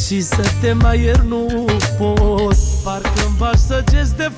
Și să te mai iert nu pot, parcă-mi bagi săgeți de